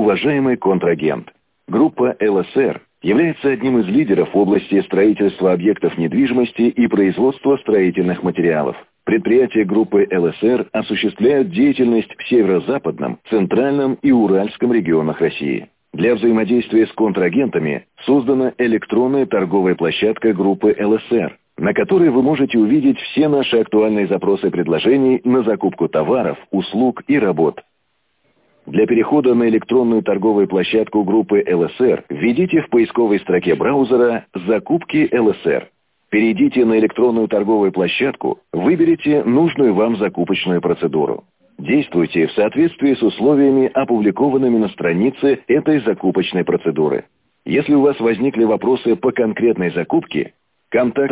Уважаемый контрагент, группа ЛСР является одним из лидеров в области строительства объектов недвижимости и производства строительных материалов. Предприятия группы ЛСР осуществляют деятельность в северо-западном, центральном и уральском регионах России. Для взаимодействия с контрагентами создана электронная торговая площадка группы ЛСР, на которой вы можете увидеть все наши актуальные запросы предложений на закупку товаров, услуг и работ. Для перехода на электронную торговую площадку группы ЛСР введите в поисковой строке браузера «Закупки ЛСР». Перейдите на электронную торговую площадку, выберите нужную вам закупочную процедуру. Действуйте в соответствии с условиями, опубликованными на странице этой закупочной процедуры. Если у вас возникли вопросы по конкретной закупке, контакт